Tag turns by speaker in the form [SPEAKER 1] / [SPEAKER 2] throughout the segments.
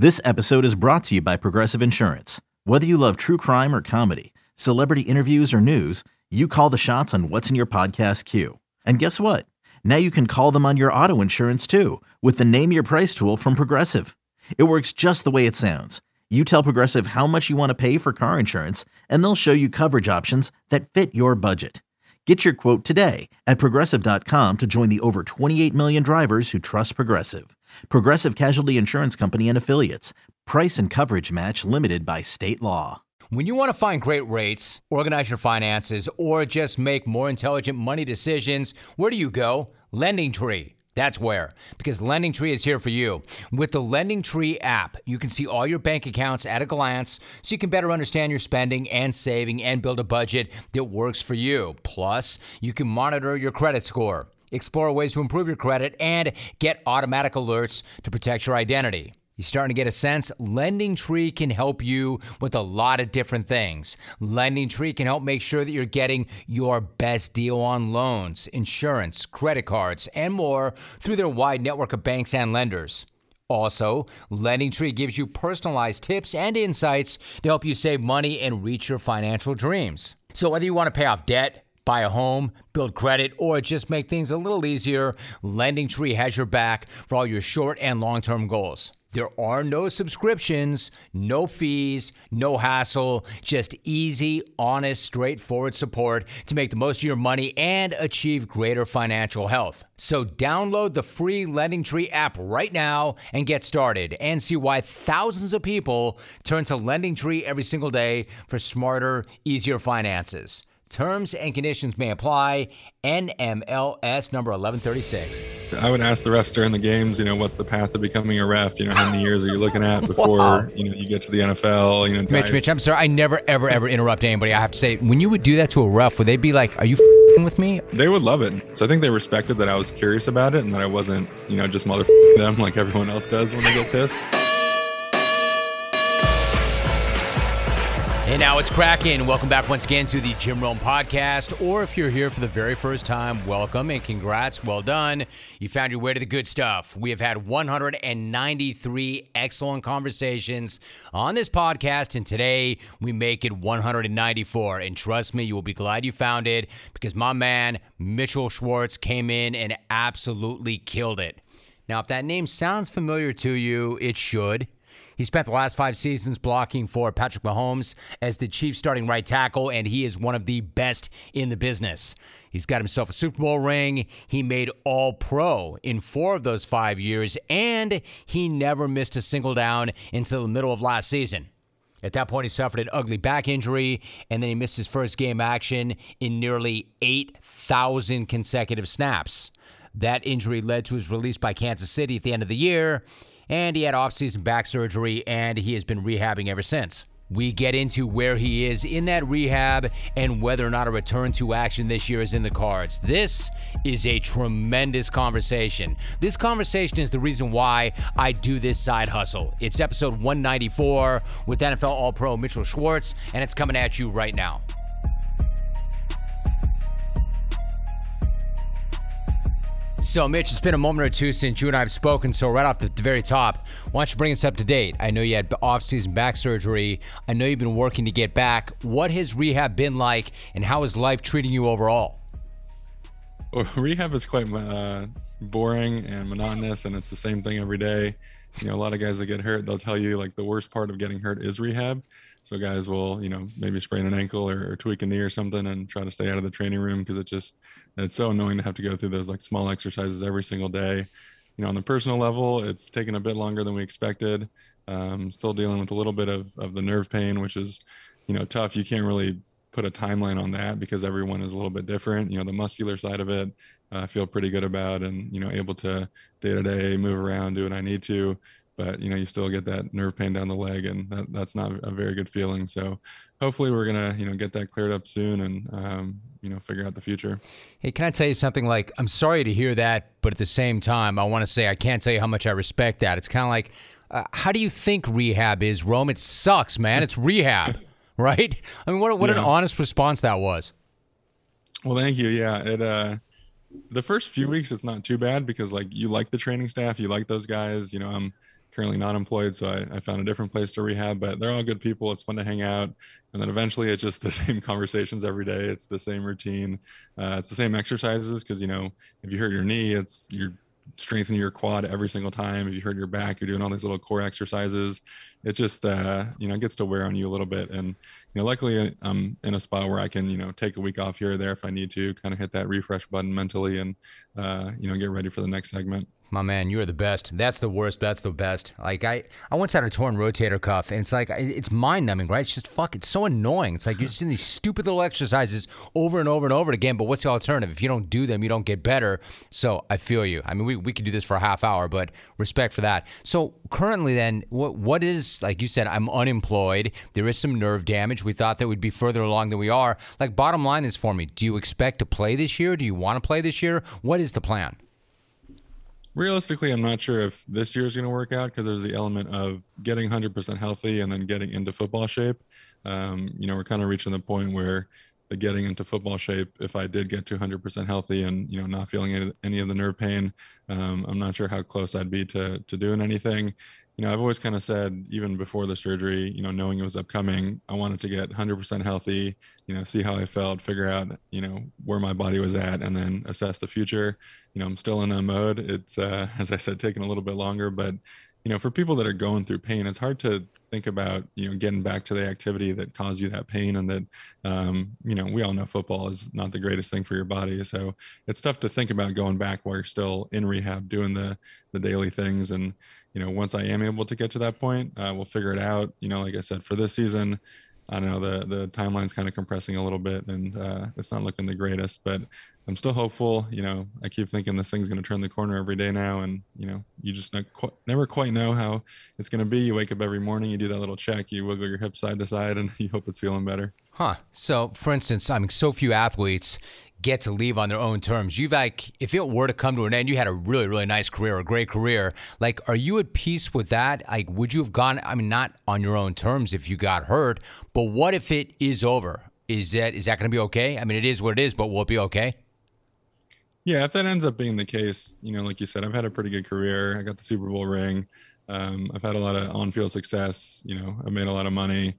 [SPEAKER 1] This episode is brought to you by Progressive Insurance. Whether you love true crime or comedy, celebrity interviews or news, you call the shots on what's in your podcast queue. And guess what? Now you can call them on your auto insurance too with the Name Your Price tool from Progressive. It works just the way it sounds. You tell Progressive how much you want to pay for car insurance, and they'll show you coverage options that fit your budget. Get your quote today at Progressive.com to join the over 28 million drivers who trust Progressive. Progressive Casualty Insurance Company and Affiliates. Price and coverage match limited by state law.
[SPEAKER 2] When you want to find great rates, organize your finances, or just make more intelligent money decisions, where do you go? LendingTree. That's where, because LendingTree is here for you. With the LendingTree app, you can see all your bank accounts at a glance so you can better understand your spending and saving and build a budget that works for you. Plus, you can monitor your credit score, explore ways to improve your credit, and get automatic alerts to protect your identity. You starting to get a sense? LendingTree can help you with a lot of different things. LendingTree can help make sure that you're getting your best deal on loans, insurance, credit cards, and more through their wide network of banks and lenders. Also, LendingTree gives you personalized tips and insights to help you save money and reach your financial dreams. So whether you want to pay off debt, buy a home, build credit, or just make things a little easier, LendingTree has your back for all your short and long-term goals. There are no subscriptions, no fees, no hassle, just easy, honest, straightforward support to make the most of your money and achieve greater financial health. So download the free LendingTree app right now and get started and see why thousands of people turn to LendingTree every single day for smarter, easier finances. Terms and conditions may apply. NMLS number 1136.
[SPEAKER 3] I would ask the refs during the games, what's the path to becoming a ref? How many years are you looking at before, you get to the NFL?
[SPEAKER 2] Mitch, I'm sorry. I never, ever interrupt anybody. I have to say, when you would do that to a ref, would they be like, are you with me?
[SPEAKER 3] They would love it. So I think they respected that I was curious about it and that I wasn't, just them like everyone else does when they get pissed.
[SPEAKER 2] Hey, now it's cracking. Welcome back once again to the Jim Rome Podcast. Or if you're here for the very first time, welcome and congrats. Well done. You found your way to the good stuff. We have had 193 excellent conversations on this podcast, and today we make it 194. And trust me, you will be glad you found it because my man, Mitchell Schwartz, came in and absolutely killed it. Now, if that name sounds familiar to you, it should. He spent the last 5 seasons blocking for Patrick Mahomes as the Chiefs starting right tackle, and he is one of the best in the business. He's got himself a Super Bowl ring. He made All-Pro in 4 of those 5 years, and he never missed a single down until the middle of last season. At that point, he suffered an ugly back injury, and then he missed his first game action in nearly 8,000 consecutive snaps. That injury led to his release by Kansas City at the end of the year, and he had off-season back surgery, and he has been rehabbing ever since. We get into where he is in that rehab and whether or not a return to action this year is in the cards. This is a tremendous conversation. This conversation is the reason why I do this side hustle. It's episode 194 with NFL All-Pro Mitchell Schwartz, and it's coming at you right now. So, Mitch, it's been a moment or two since you and I have spoken, so right off the very top, why don't you bring us up to date? I know you had off-season back surgery. I know you've been working to get back. What has rehab been like, and how is life treating you overall?
[SPEAKER 3] Well, rehab is quite boring and monotonous, and it's the same thing every day. A lot of guys that get hurt, they'll tell you, the worst part of getting hurt is rehab. So guys will, maybe sprain an ankle or tweak a knee or something and try to stay out of the training room because it's so annoying to have to go through those small exercises every single day. On the personal level, it's taken a bit longer than we expected. Still dealing with a little bit of the nerve pain, which is, tough. You can't really put a timeline on that because everyone is a little bit different. The muscular side of it, I feel pretty good about and, able to day to day move around, do what I need to. But, you still get that nerve pain down the leg, and that's not a very good feeling. So hopefully we're going to, get that cleared up soon and, figure out the future.
[SPEAKER 2] Hey, can I tell you something? I'm sorry to hear that, but at the same time, I want to say I can't tell you how much I respect that. It's kind of like, how do you think rehab is, Rome? It sucks, man. It's rehab, right? I mean, what an honest response that was.
[SPEAKER 3] Well, thank you. Yeah, the first few weeks, it's not too bad because you like the training staff, you like those guys. I'm currently not employed, so I found a different place to rehab. But they're all good people. It's fun to hang out, and then eventually it's just the same conversations every day. It's the same routine. It's the same exercises because if you hurt your knee, you're strengthening your quad every single time. If you hurt your back, you're doing all these little core exercises. It just it gets to wear on you a little bit. And luckily I'm in a spot where I can take a week off here or there if I need to, kind of hit that refresh button mentally and get ready for the next segment.
[SPEAKER 2] My man, you are the best. That's the worst. That's the best. Like I once had a torn rotator cuff, and it's like it's mind numbing, right? It's just it's so annoying. It's like you're just doing these stupid little exercises over and over and over again. But what's the alternative? If you don't do them, you don't get better. So I feel you. I mean, we could do this for a half hour, but respect for that. So currently, then, what is, like you said, I'm unemployed. There is some nerve damage. We thought that we'd be further along than we are. Like, bottom line is for me: do you expect to play this year? Do you want to play this year? What is the plan?
[SPEAKER 3] Realistically, I'm not sure if this year is going to work out because there's the element of getting 100% healthy and then getting into football shape. We're kind of reaching the point where the getting into football shape, if I did get to 100% healthy and, not feeling any of the nerve pain, I'm not sure how close I'd be to doing anything. I've always kind of said, even before the surgery, knowing it was upcoming, I wanted to get 100% healthy, see how I felt, figure out, where my body was at, and then assess the future. I'm still in that mode. It's, as I said, taking a little bit longer, but, for people that are going through pain, it's hard to think about, getting back to the activity that caused you that pain. And that, we all know football is not the greatest thing for your body. So it's tough to think about going back while you're still in rehab, doing the daily things. And, once I am able to get to that point, we'll figure it out. Like I said, for this season, I don't know, the timeline's kind of compressing a little bit, and it's not looking the greatest, but I'm still hopeful. I keep thinking this thing's going to turn the corner every day now, and you just never quite know how it's going to be. You wake up every morning, you do that little check, you wiggle your hips side to side, and you hope it's feeling better.
[SPEAKER 2] So, for instance, so few athletes get to leave on their own terms. If it were to come to an end, you had a really, really nice career, a great career. Like, are you at peace with that? Like, would you have gone, not on your own terms if you got hurt, but what if it is over? Is that going to be okay? It is what it is, but will it be okay?
[SPEAKER 3] Yeah, if that ends up being the case, like you said, I've had a pretty good career. I got the Super Bowl ring. I've had a lot of on-field success. I've made a lot of money.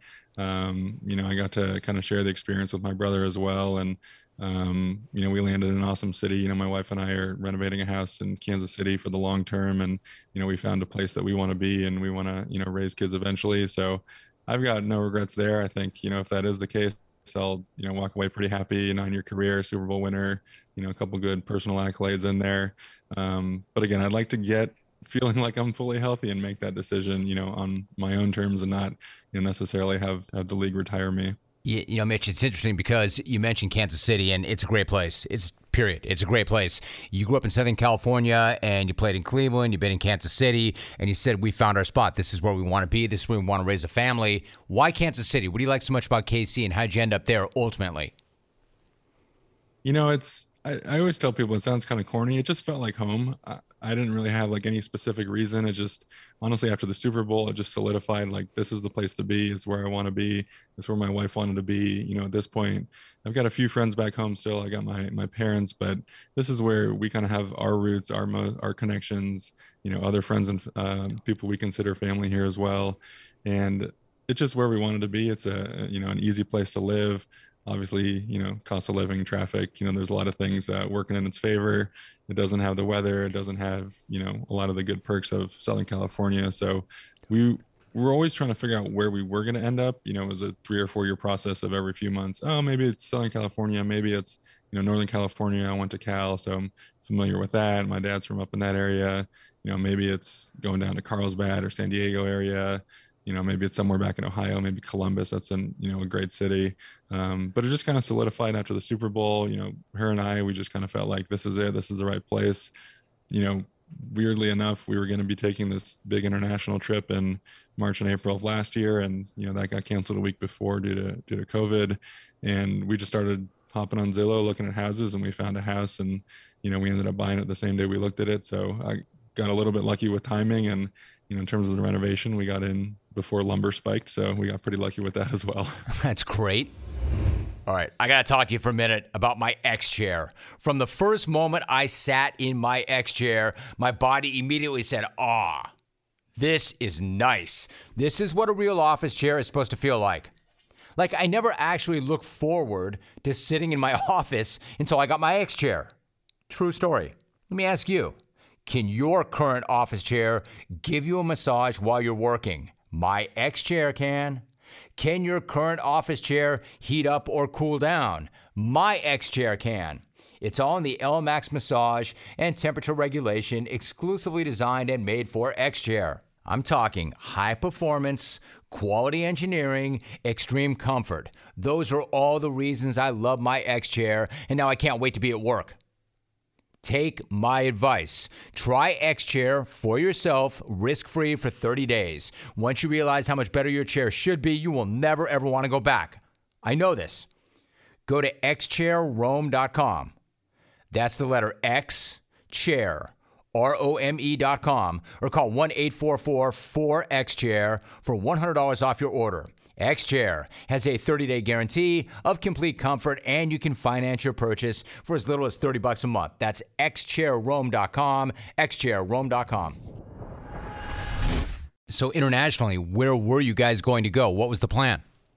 [SPEAKER 3] I got to kind of share the experience with my brother as well. And, we landed in an awesome city. My wife and I are renovating a house in Kansas City for the long term. And, we found a place that we want to be, and we want to, raise kids eventually. So I've got no regrets there. I think, if that is the case, I'll, walk away pretty happy, 9-year career, Super Bowl winner, a couple good personal accolades in there. But again, I'd like to get feeling like I'm fully healthy and make that decision, on my own terms, and not, necessarily have the league retire me.
[SPEAKER 2] Mitch, it's interesting because you mentioned Kansas City, and it's a great place. It's a great place. You grew up in Southern California, and you played in Cleveland. You've been in Kansas City, and you said, we found our spot. This is where we want to be. This is where we want to raise a family. Why Kansas City? What do you like so much about KC, and how'd you end up there ultimately?
[SPEAKER 3] I always tell people, it sounds kind of corny. It just felt like home. I didn't really have any specific reason. It just, honestly, after the Super Bowl, it just solidified, this is the place to be. It's where I want to be. It's where my wife wanted to be. At this point, I've got a few friends back home still. I got my parents, but this is where we kind of have our roots, our connections, other friends and people we consider family here as well. And it's just where we wanted to be. It's an easy place to live. Obviously, cost of living, traffic, there's a lot of things working in its favor. It doesn't have the weather. It doesn't have, a lot of the good perks of Southern California. So we're always trying to figure out where we were going to end up. It was a 3 or 4 year process of every few months. Oh, maybe it's Southern California. Maybe it's, Northern California. I went to Cal, so I'm familiar with that. My dad's from up in that area. Maybe it's going down to Carlsbad or San Diego area. Maybe it's somewhere back in Ohio, maybe Columbus. That's in, a great city. But it just kind of solidified after the Super Bowl. Her and I, we just kind of felt like this is it. This is the right place. Weirdly enough, we were going to be taking this big international trip in March and April of last year. And, that got canceled a week before due to COVID. And we just started hopping on Zillow, looking at houses, and we found a house, and, we ended up buying it the same day we looked at it. So I got a little bit lucky with timing, and, in terms of the renovation, we got in before lumber spiked. So we got pretty lucky with that as well.
[SPEAKER 2] That's great. All right, I got to talk to you for a minute about my X chair. From the first moment I sat in my X chair, my body immediately said, This is nice. This is what a real office chair is supposed to feel like. Like, I never actually looked forward to sitting in my office until I got my X chair. True story. Let me ask you, can your current office chair give you a massage while you're working? My X chair can. Can your current office chair heat up or cool down? My X chair can. It's all in the LMAX massage and temperature regulation, exclusively designed and made for X chair. I'm talking high performance, quality engineering, extreme comfort. Those are all the reasons I love my X chair, and now I can't wait to be at work. Take my advice. Try X chair for yourself, risk-free for 30 days. Once you realize how much better your chair should be, you will never ever want to go back. I know this. Go to xchairrome.com. That's the letter X, chair, ROME.com, or call 1-844-4XChair for $100 off your order. X-Chair has a 30-day guarantee of complete comfort, and you can finance your purchase for as little as $30 a month. That's xchairrome.com, xchairrome.com. So internationally, where were you guys going to go? What was the plan?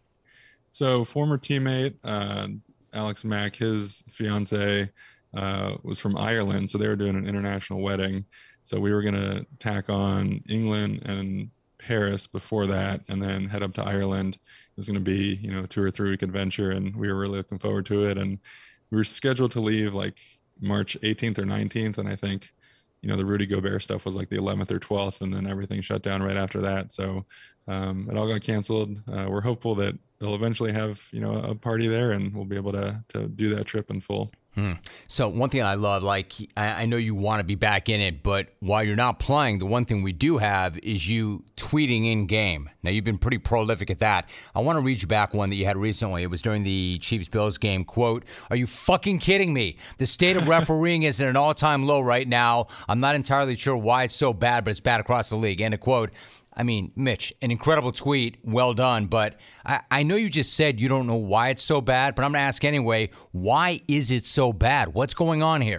[SPEAKER 3] So former teammate, Alex Mack, his fiance was from Ireland, so they were doing an international wedding. So we were going to tack on England and Paris before that, and then head up to Ireland. It was going to be, a 2 or 3 week adventure, and we were really looking forward to it. And we were scheduled to leave like March 18th or 19th, and I think, the Rudy Gobert stuff was like the 11th or 12th, and then everything shut down right after that. So it all got canceled. We're hopeful that they'll eventually have, a party there, and we'll be able to do that trip in full.
[SPEAKER 2] So one thing I love, I know you want to be back in it, but while you're not playing, the one thing we do have is you tweeting in game. Now, you've been pretty prolific at that. I want to read you back one that you had recently. It was during the Chiefs-Bills game. Quote, "Are you fucking kidding me? The state of refereeing is at an all-time low right now. I'm not entirely sure why it's so bad, but it's bad across the league." End of quote. I mean, Mitch, an incredible tweet, well done, but I know you just said you don't know why it's so bad, but I'm going to ask anyway, why is it so bad? What's going on here?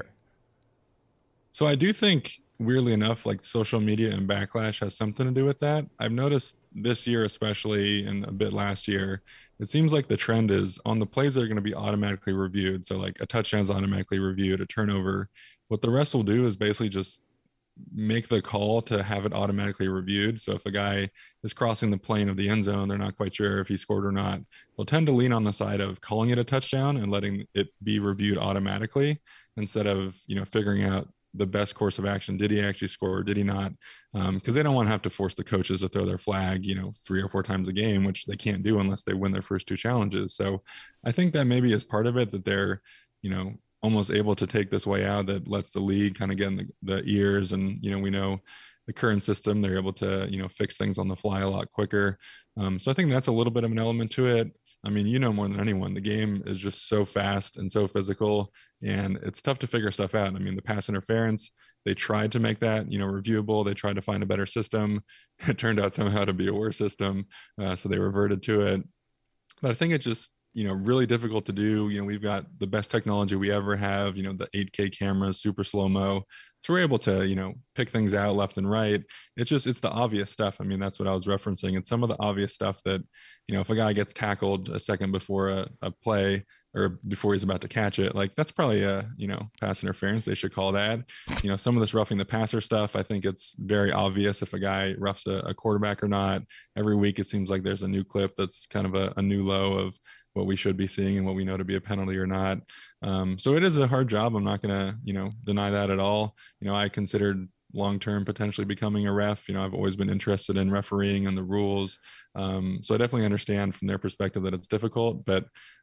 [SPEAKER 3] So I do think, weirdly enough, like social media and backlash has something to do with that. I've noticed this year especially, and a bit last year, it seems like the trend is on the plays that are going to be automatically reviewed. So like a touchdown's automatically reviewed, a turnover. What the refs will do is basically just make the call to have it automatically reviewed. So if a guy is crossing the plane of the end zone, they're not quite sure if he scored or not, they'll tend to lean on the side of calling it a touchdown and letting it be reviewed automatically instead of, figuring out the best course of action. Did he actually score or did he not? Because they don't want to have to force the coaches to throw their flag, 3 or 4 times a game, which they can't do unless they win their first 2 challenges. So I think that maybe is part of it, that they're, almost able to take this way out that lets the league kind of get in the ears. And, we know the current system, they're able to, fix things on the fly a lot quicker. So I think that's a little bit of an element to it. I mean, more than anyone, the game is just so fast and so physical, and it's tough to figure stuff out. I mean, the pass interference, they tried to make that, reviewable. They tried to find a better system. It turned out somehow to be a worse system. So they reverted to it. But I think it's just, really difficult to do. We've got the best technology we ever have, the 8K cameras, super slow-mo. So we're able to, pick things out left and right. It's the obvious stuff. I mean, that's what I was referencing. It's some of the obvious stuff that, if a guy gets tackled a second before a play or before he's about to catch it, like that's probably a, pass interference. They should call that. Some of this roughing the passer stuff, I think it's very obvious if a guy roughs a quarterback or not. Every week, it seems like there's a new clip that's kind of a new low of what we should be seeing and what we know to be a penalty or not. So it is a hard job. I'm not going to, deny that at all. I considered long-term potentially becoming a ref. I've always been interested in refereeing and the rules. So I definitely understand from their perspective that it's difficult, but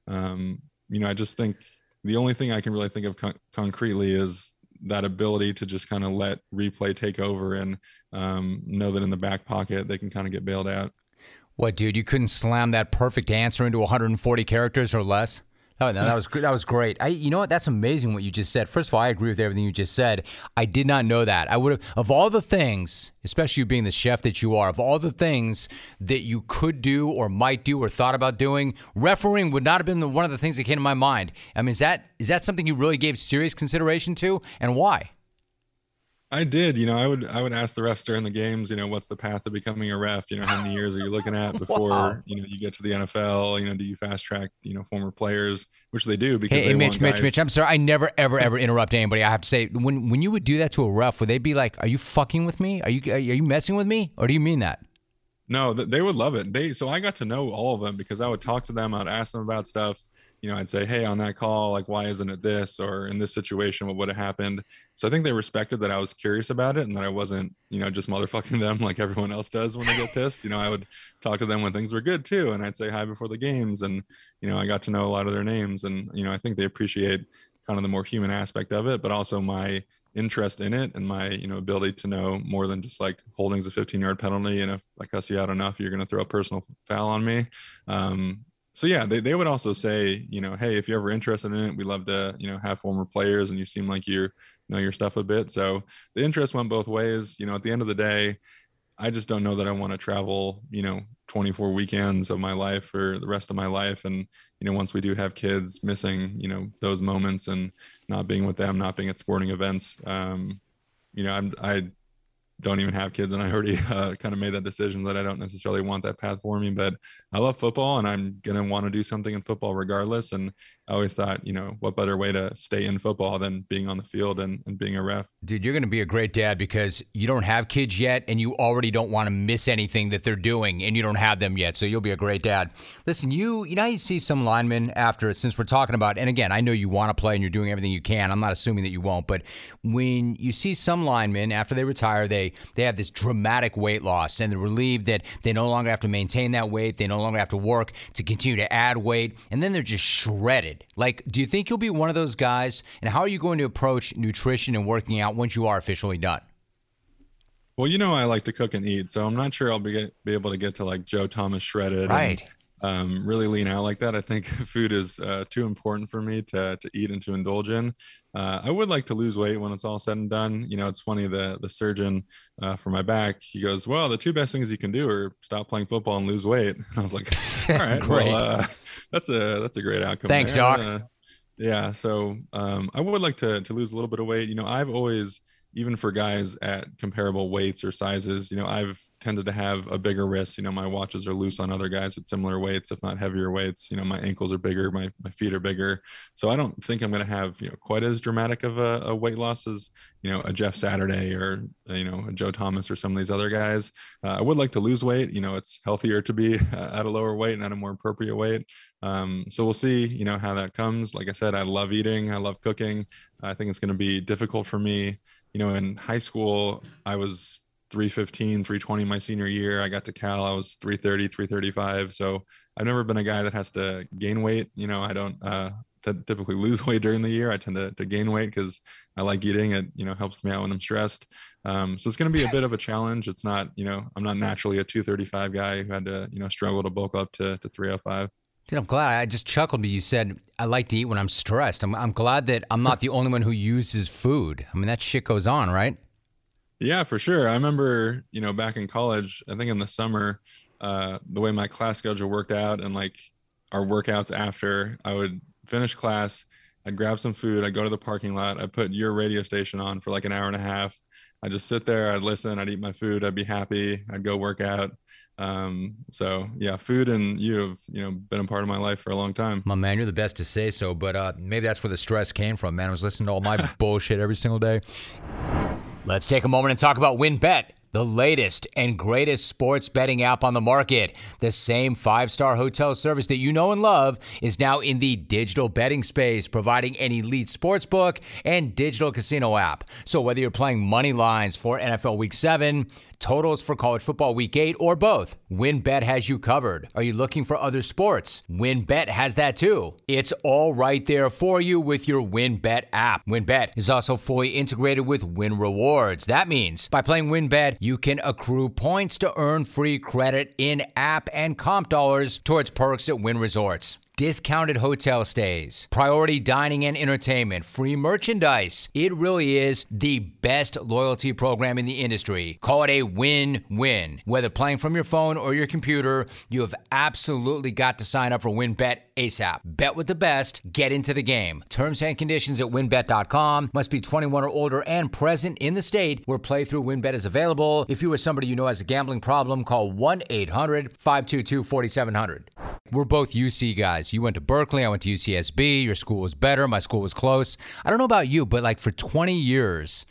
[SPEAKER 3] I just think the only thing I can really think of concretely is that ability to just kind of let replay take over and know that in the back pocket, they can kind of get bailed out.
[SPEAKER 2] What, dude? You couldn't slam that perfect answer into 140 characters or less? Oh, no, that was great. You know what? That's amazing what you just said. First of all, I agree with everything you just said. I did not know that. I would have, of all the things, especially you being the chef that you are, of all the things that you could do or might do or thought about doing, refereeing would not have been one of the things that came to my mind. I mean, is that something you really gave serious consideration to, and why?
[SPEAKER 3] I did. I would ask the refs during the games, what's the path to becoming a ref? How many years are you looking at before,
[SPEAKER 2] Wow.
[SPEAKER 3] you get to the NFL? Do you fast track, former players, which they do because
[SPEAKER 2] Hey,
[SPEAKER 3] they
[SPEAKER 2] Mitch,
[SPEAKER 3] want guys.
[SPEAKER 2] Mitch, I'm sorry. I never, ever interrupt anybody. I have to say, when you would do that to a ref, would they be like, "Are you fucking with me? Are you messing with me? Or do you mean that?"
[SPEAKER 3] No, they would love it. So I got to know all of them because I would talk to them. I'd ask them about stuff. I'd say, hey, on that call, like, why isn't it this? Or in this situation, what would have happened? So I think they respected that I was curious about it and that I wasn't, just motherfucking them like everyone else does when they get pissed. I would talk to them when things were good too. And I'd say hi before the games. And, I got to know a lot of their names. And, I think they appreciate kind of the more human aspect of it, but also my interest in it and my, ability to know more than just like holding's a 15-yard penalty. And if I cuss you out enough, you're going to throw a personal foul on me. So yeah, they would also say, hey, if you're ever interested in it, we love to, have former players and you seem like you know your stuff a bit. So the interest went both ways. At the end of the day, I just don't know that I want to travel, 24 weekends of my life or the rest of my life. And, once we do have kids, missing, those moments and not being with them, not being at sporting events, I don't even have kids and I already kind of made that decision that I don't necessarily want that path for me, but I love football and I'm going to want to do something in football regardless. And I always thought, what better way to stay in football than being on the field and being a ref.
[SPEAKER 2] Dude, you're going to be a great dad because you don't have kids yet and you already don't want to miss anything that they're doing and you don't have them yet. So you'll be a great dad. Listen, you see some linemen since we're talking about, and again, I know you want to play and you're doing everything you can. I'm not assuming that you won't, but when you see some linemen after they retire, they have this dramatic weight loss and they're relieved that they no longer have to maintain that weight. They no longer have to work to continue to add weight. And then they're just shredded. Like, do you think you'll be one of those guys? And how are you going to approach nutrition and working out once you are officially done?
[SPEAKER 3] Well, I like to cook and eat, so I'm not sure I'll be able to get to like Joe Thomas shredded.
[SPEAKER 2] Right.
[SPEAKER 3] And, really lean out like that. I think food is too important for me to eat and to indulge in. I would like to lose weight when it's all said and done. It's funny, the surgeon for my back, he goes, well, the two best things you can do are stop playing football and lose weight. And I was like, all right,
[SPEAKER 2] Great.
[SPEAKER 3] Well, that's a great outcome.
[SPEAKER 2] Thanks,
[SPEAKER 3] there.
[SPEAKER 2] Doc.
[SPEAKER 3] Yeah. So I would like to lose a little bit of weight. I've always, even for guys at comparable weights or sizes, I've tended to have a bigger wrist. My watches are loose on other guys at similar weights, if not heavier weights. My ankles are bigger, my feet are bigger. So I don't think I'm going to have, quite as dramatic of a weight loss as, a Jeff Saturday or, a Joe Thomas or some of these other guys. I would like to lose weight. It's healthier to be at a lower weight and at a more appropriate weight. So we'll see, how that comes. Like I said, I love eating. I love cooking. I think it's going to be difficult for me. In high school, I was 315, 320 my senior year. I got to Cal, I was 330, 335. So I've never been a guy that has to gain weight. I don't typically lose weight during the year. I tend to gain weight because I like eating. It, helps me out when I'm stressed. So it's going to be a bit of a challenge. It's not, I'm not naturally a 235 guy who had to, struggle to bulk up to 305.
[SPEAKER 2] Dude, I'm glad. I just chuckled when you said I like to eat when I'm stressed. I'm glad that I'm not the only one who uses food. I mean, that shit goes on, right?
[SPEAKER 3] Yeah, for sure. I remember, back in college, I think in the summer, the way my class schedule worked out and like our workouts after, I would finish class, I'd grab some food, I'd go to the parking lot, I'd put your radio station on for like an hour and a half. I'd just sit there, I'd listen, I'd eat my food, I'd be happy, I'd go work out. So yeah, food and you have, been a part of my life for a long time.
[SPEAKER 2] My man, you're the best to say so, but maybe that's where the stress came from, man. I was listening to all my bullshit every single day. Let's take a moment and talk about WynnBET, the latest and greatest sports betting app on the market. The same 5-star hotel service that you know and love is now in the digital betting space, providing an elite sportsbook and digital casino app. So whether you're playing money lines for NFL Week 7, totals for college football Week 8, or both, WynnBET has you covered. Are you looking for other sports? WynnBET has that too. It's all right there for you with your WynnBET app. WynnBET is also fully integrated with Wynn Rewards. That means by playing WynnBET, you can accrue points to earn free credit in app and comp dollars towards perks at Wynn Resorts. discounted hotel stays, priority dining and entertainment, free merchandise. It really is the best loyalty program in the industry. Call it a win-win. Whether playing from your phone or your computer, you have absolutely got to sign up for WynnBET ASAP. Bet with the best. Get into the game. Terms and conditions at wynnbet.com. Must be 21 or older and present in the state where playthrough WynnBET is available. If you or somebody you know has a gambling problem, call 1-800-522-4700. We're both UC guys. You went to Berkeley, I went to UCSB. Your school was better, my school was close. I don't know about you, but like for 20 years,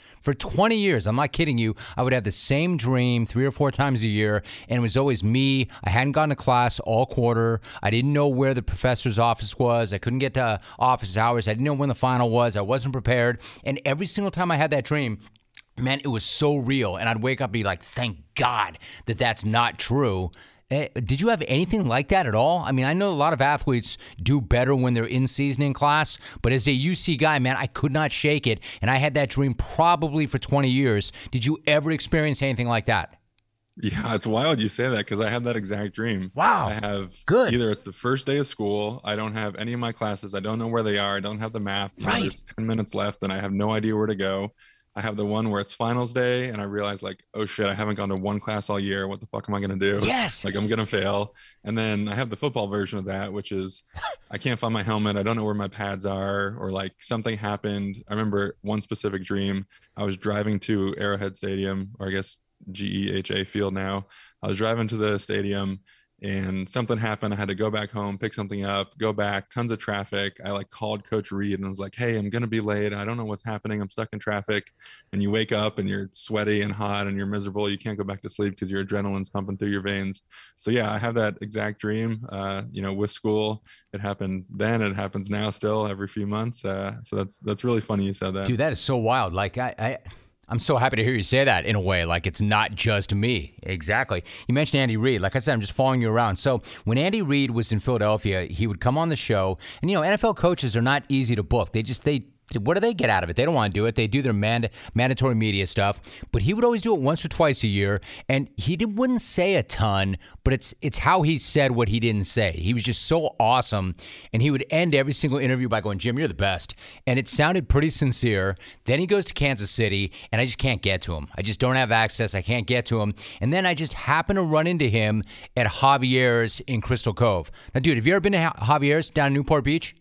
[SPEAKER 2] I'm not kidding you, I would have the same dream 3 or 4 times a year, and it was always me. I hadn't gone to class all quarter. I didn't know where the professor's office was. I couldn't get to office hours. I didn't know when the final was. I wasn't prepared. And every single time I had that dream, man, it was so real. And I'd wake up and be like, thank God that that's not true. Did you have anything like that at all? I mean, I know a lot of athletes do better when they're in season in class, but as a UC guy, man, I could not shake it, and I had that dream probably for 20 years. Did you ever experience anything like that?
[SPEAKER 3] Yeah, it's wild you say that because I had that exact dream.
[SPEAKER 2] Wow.
[SPEAKER 3] I have
[SPEAKER 2] good.
[SPEAKER 3] Either it's the first day of school, I don't have any of my classes, I don't know where they are, I don't have the map.
[SPEAKER 2] Right.
[SPEAKER 3] There's 10 minutes left, and I have no idea where to go. I have the one where it's finals day and I realize like, oh shit, I haven't gone to one class all year. What the fuck am I going to do?
[SPEAKER 2] Yes.
[SPEAKER 3] Like I'm going to fail. And then I have the football version of that, which is I can't find my helmet. I don't know where my pads are, or like something happened. I remember one specific dream. I was driving to Arrowhead Stadium, or I guess GEHA Field now. I was driving to the stadium and something happened. I had to go back home, pick something up, go back, tons of traffic. I like called Coach Reed and was like, hey, I'm going to be late. I don't know what's happening. I'm stuck in traffic. And you wake up and you're sweaty and hot and you're miserable. You can't go back to sleep because your adrenaline's pumping through your veins. So yeah, I have that exact dream, with school. It happened then, it happens now still every few months. So that's really funny you said that.
[SPEAKER 2] Dude, that is so wild. Like I'm so happy to hear you say that in a way, like it's not just me. Exactly. You mentioned Andy Reid. Like I said, I'm just following you around. So when Andy Reid was in Philadelphia, he would come on the show, and NFL coaches are not easy to book. What do they get out of it? They don't want to do it. They do their mandatory media stuff. But he would always do it once or twice a year, and he wouldn't say a ton, but it's how he said what he didn't say. He was just so awesome, and he would end every single interview by going, Jim, you're the best. And it sounded pretty sincere. Then he goes to Kansas City, and I just can't get to him. I just don't have access. I can't get to him. And then I just happen to run into him at Javier's in Crystal Cove. Now, dude, have you ever been to Javier's down in Newport Beach?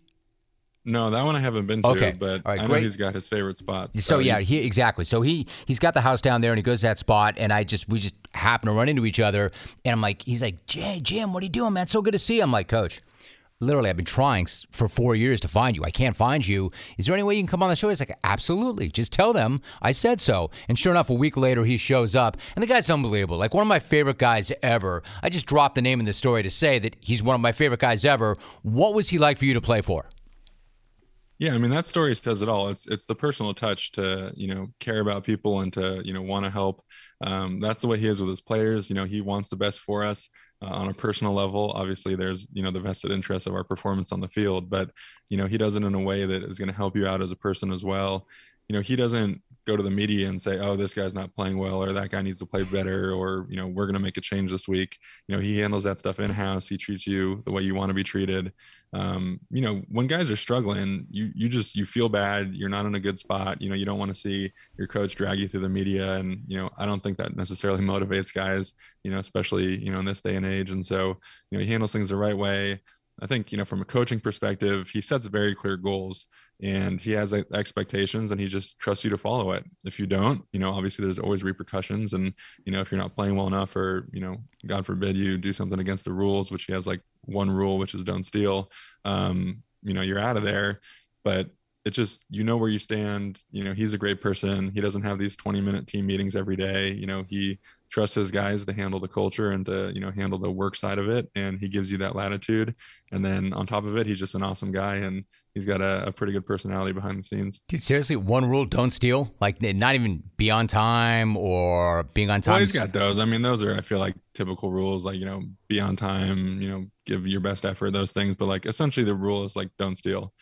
[SPEAKER 3] No, that one I haven't been to,
[SPEAKER 2] okay.
[SPEAKER 3] But
[SPEAKER 2] right,
[SPEAKER 3] I know he's got his favorite spots.
[SPEAKER 2] So yeah, exactly. So he's got the house down there, and he goes to that spot, and we just happen to run into each other, and I'm like, he's like, Jim, what are you doing, man? So good to see you. I'm like, Coach, literally, I've been trying for 4 years to find you. I can't find you. Is there any way you can come on the show? He's like, absolutely. Just tell them I said so. And sure enough, a week later, he shows up, and the guy's unbelievable. Like one of my favorite guys ever. I just dropped the name in the story to say that he's one of my favorite guys ever. What was he like for you to play for?
[SPEAKER 3] Yeah, I mean, that story says it all. It's the personal touch to, care about people and to, want to help. That's the way he is with his players. He wants the best for us on a personal level. Obviously, there's, the vested interest of our performance on the field, but, he does it in a way that is going to help you out as a person as well. He doesn't go to the media and say, oh, this guy's not playing well, or that guy needs to play better, or, we're going to make a change this week. He handles that stuff in-house. He treats you the way you want to be treated. When guys are struggling, you feel bad. You're not in a good spot. You don't want to see your coach drag you through the media. And, I don't think that necessarily motivates guys, especially, in this day and age. And so, he handles things the right way. I think, from a coaching perspective, he sets very clear goals and he has expectations, and he just trusts you to follow it. If you don't, obviously there's always repercussions. And, if you're not playing well enough, or, God forbid you do something against the rules, which he has like one rule, which is don't steal, you're out of there. But it's just, where you stand. He's a great person. He doesn't have these 20-minute team meetings every day. He trusts his guys to handle the culture and to, handle the work side of it. And he gives you that latitude. And then on top of it, he's just an awesome guy. And he's got a pretty good personality behind the scenes. Dude,
[SPEAKER 2] seriously, one rule, don't steal? Like not even be on time or being on time?
[SPEAKER 3] Well, he's got those. I mean, those are, I feel like, typical rules, like, be on time, give your best effort, those things. But like, essentially the rule is like, don't steal.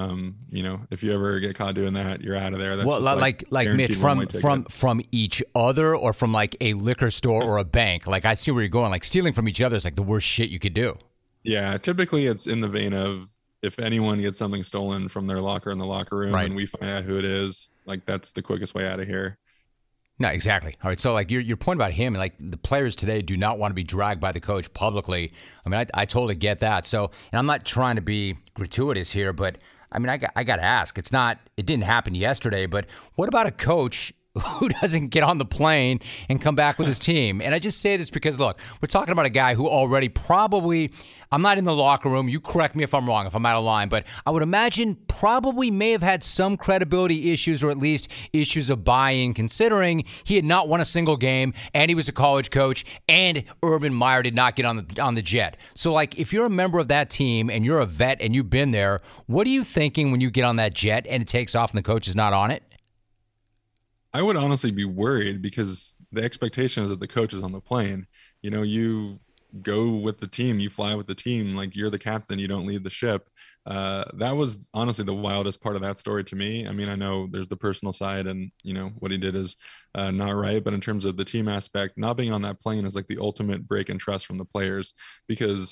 [SPEAKER 3] If you ever get caught doing that, you're out of there. That's
[SPEAKER 2] well, like Mitch, from each other, or from like a liquor store or a bank? Like, I see where you're going. Like, stealing from each other is like the worst shit you could do.
[SPEAKER 3] Yeah, typically it's in the vein of if anyone gets something stolen from their locker in the locker room
[SPEAKER 2] Right.
[SPEAKER 3] and we find out who it is, like that's the quickest way out of here.
[SPEAKER 2] No, exactly. All right. So, like your point about him, like the players today do not want to be dragged by the coach publicly. I mean, I totally get that. So, and I'm not trying to be gratuitous here, but I mean, I got to ask. It didn't happen yesterday, but what about a coach who doesn't get on the plane and come back with his team? And I just say this because, look, we're talking about a guy who already probably, I'm not in the locker room. You correct me if I'm wrong, if I'm out of line, but I would imagine probably may have had some credibility issues or at least issues of buy-in, considering he had not won a single game and he was a college coach and Urban Meyer did not get on the jet. So, like, if you're a member of that team and you're a vet and you've been there, what are you thinking when you get on that jet and it takes off and the coach is not on it?
[SPEAKER 3] I would honestly be worried because the expectation is that the coach is on the plane. You go with the team, you fly with the team, like you're the captain, you don't leave the ship. That was honestly the wildest part of that story to me. I mean, I know there's the personal side and, what he did is not right. But in terms of the team aspect, not being on that plane is like the ultimate break in trust from the players, because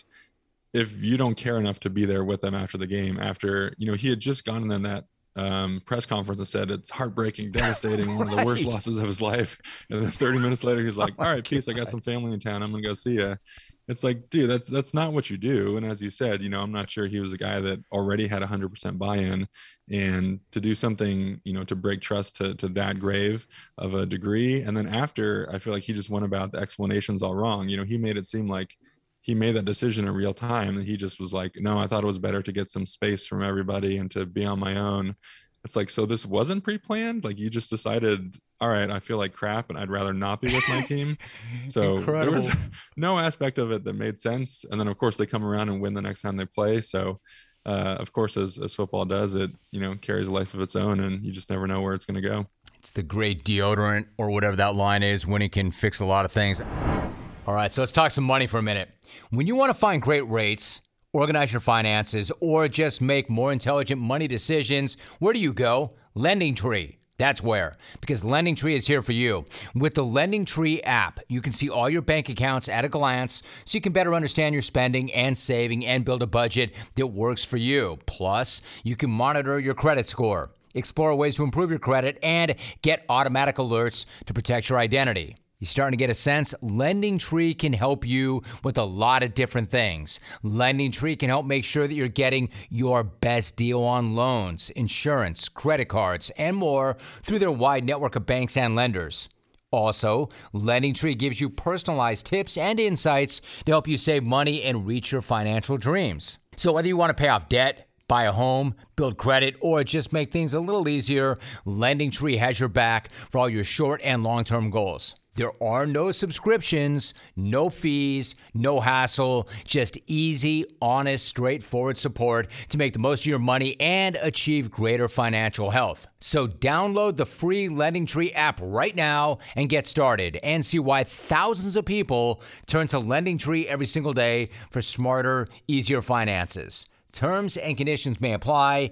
[SPEAKER 3] if you don't care enough to be there with them after the game, after, he had just gone in that press conference and said it's heartbreaking, devastating, one of the worst losses of his life. And then 30 minutes later, he's like, all right, peace. I got some family in town. I'm going to go see you. It's like, dude, that's not what you do. And as you said, I'm not sure he was a guy that already had 100% buy-in, and to do something, to break trust to that grave of a degree. And then after, I feel like he just went about the explanations all wrong. He made it seem like he made that decision in real time, and he just was like, no, I thought it was better to get some space from everybody and to be on my own. It's like, so this wasn't pre-planned? Like, you just decided, all right, I feel like crap and I'd rather not be with my team. So there was no aspect of it that made sense. And then of course they come around and win the next time they play. So of course, as football does, it, carries a life of its own, and you just never know where it's going to go.
[SPEAKER 2] It's the great deodorant, or whatever that line is, when it can fix a lot of things. All right, so let's talk some money for a minute. When you want to find great rates, organize your finances, or just make more intelligent money decisions, where do you go? LendingTree. That's where, because LendingTree is here for you. With the LendingTree app, you can see all your bank accounts at a glance, so you can better understand your spending and saving and build a budget that works for you. Plus, you can monitor your credit score, explore ways to improve your credit, and get automatic alerts to protect your identity. You starting to get a sense? LendingTree can help you with a lot of different things. LendingTree can help make sure that you're getting your best deal on loans, insurance, credit cards, and more through their wide network of banks and lenders. Also, LendingTree gives you personalized tips and insights to help you save money and reach your financial dreams. So whether you want to pay off debt, buy a home, build credit, or just make things a little easier, LendingTree has your back for all your short and long-term goals. There are no subscriptions, no fees, no hassle, just easy, honest, straightforward support to make the most of your money and achieve greater financial health. So download the free LendingTree app right now and get started, and see why thousands of people turn to LendingTree every single day for smarter, easier finances. Terms and conditions may apply.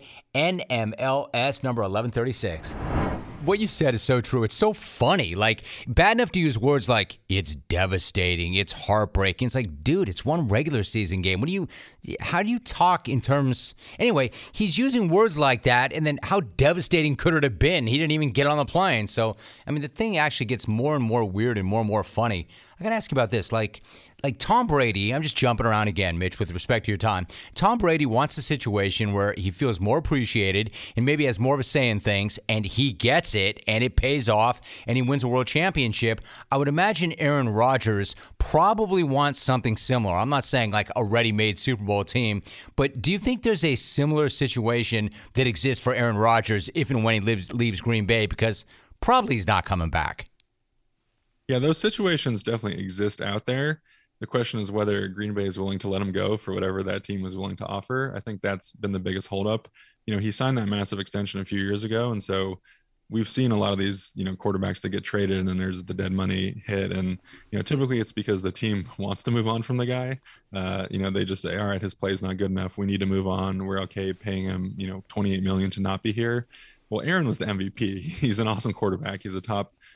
[SPEAKER 2] NMLS number 1136. What you said is so true. It's so funny. Like, bad enough to use words like, it's devastating, it's heartbreaking. It's like, dude, it's one regular season game. How do you talk in terms? Anyway, he's using words like that, and then how devastating could it have been? He didn't even get on the plane. So, I mean, the thing actually gets more and more weird and more funny. I got to ask you about this. Like Tom Brady, I'm just jumping around again, Mitch, with respect to your time. Tom Brady wants a situation where he feels more appreciated and maybe has more of a say in things, and he gets it, and it pays off, and he wins a world championship. I would imagine Aaron Rodgers probably wants something similar. I'm not saying like a ready-made Super Bowl team, but do you think there's a similar situation that exists for Aaron Rodgers if and when he leaves Green Bay? Because probably he's not coming back.
[SPEAKER 3] Yeah, those situations definitely exist out there. The question is whether Green Bay is willing to let him go for whatever that team was willing to offer. I think that's been the biggest holdup. He signed that massive extension a few years ago, and so we've seen a lot of these, quarterbacks that get traded and there's the dead money hit. And, typically it's because the team wants to move on from the guy. They just say, all right, his play is not good enough. We need to move on. We're okay paying him, $28 million to not be here. Well, Aaron was the MVP. He's an awesome quarterback. He's a top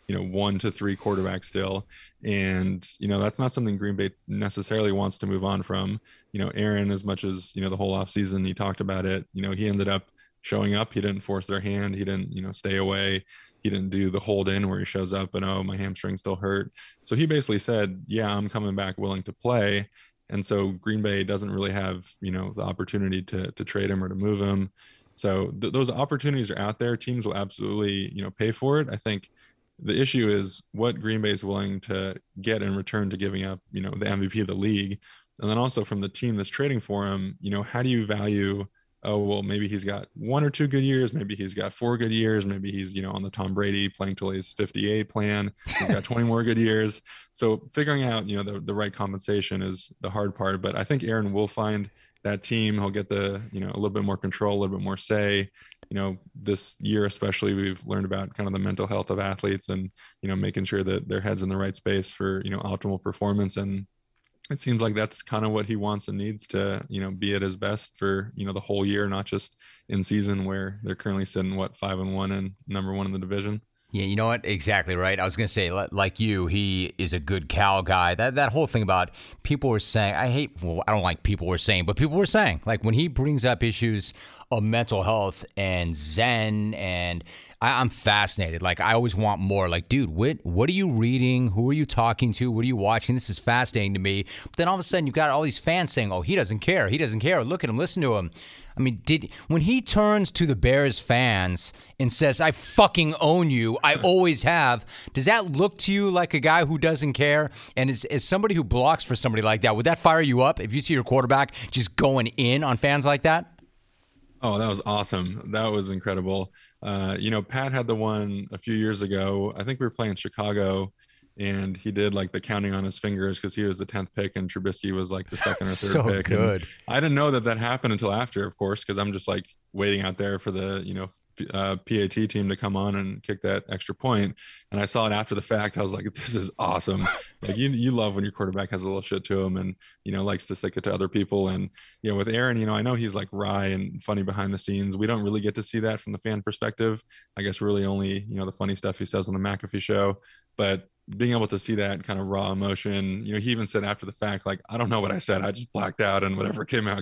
[SPEAKER 3] 1 to 3 quarterbacks still. And, that's not something Green Bay necessarily wants to move on from. Aaron, as much as, the whole offseason he talked about it, he ended up showing up. He didn't force their hand. He didn't, stay away. He didn't do the hold in where he shows up and, oh, my hamstring still hurt. So he basically said, yeah, I'm coming back willing to play. And so Green Bay doesn't really have, the opportunity to trade him or to move him. So those opportunities are out there. Teams will absolutely, pay for it. I think the issue is what Green Bay is willing to get in return to giving up, the MVP of the league. And then also from the team that's trading for him, how do you value, oh, well, maybe he's got 1 or 2 good years. Maybe he's got 4 good years. Maybe he's, on the Tom Brady playing till he's 58 plan. He's got 20 more good years. So figuring out, the right compensation is the hard part. But I think Aaron will find that team. He'll get the, a little bit more control, a little bit more say. This year especially, we've learned about kind of the mental health of athletes and, making sure that their head's in the right space for, optimal performance. And it seems like that's kind of what he wants and needs to, be at his best for, the whole year, not just in season where they're currently sitting 5-1 and number 1 in the division.
[SPEAKER 2] Yeah, you know what? Exactly right. I was going to say, like you, he is a good Cal guy. That whole thing about people were saying, I don't like people were saying, but people were saying, like when he brings up issues of mental health and Zen, and I'm fascinated. Like I always want more. Like, dude, what are you reading? Who are you talking to? What are you watching? This is fascinating to me. But then all of a sudden you've got all these fans saying, oh, he doesn't care. He doesn't care. Look at him. Listen to him. I mean, when he turns to the Bears fans and says, I fucking own you, I always have, does that look to you like a guy who doesn't care? And as somebody who blocks for somebody like that, would that fire you up if you see your quarterback just going in on fans like that?
[SPEAKER 3] Oh, that was awesome. That was incredible. Pat had the one a few years ago. I think we were playing Chicago, and he did like the counting on his fingers because he was the 10th pick and Trubisky was like the second or third
[SPEAKER 2] so
[SPEAKER 3] pick.
[SPEAKER 2] Good.
[SPEAKER 3] And I didn't know that happened until after, of course, because I'm just like waiting out there for the, PAT team to come on and kick that extra point. And I saw it after the fact. I was like, this is awesome. Like you love when your quarterback has a little shit to him and, likes to stick it to other people. And, with Aaron, I know he's like wry and funny behind the scenes. We don't really get to see that from the fan perspective. I guess really only, the funny stuff he says on the McAfee show, but being able to see that kind of raw emotion, he even said after the fact, like, I don't know what I said. I just blacked out and whatever came out.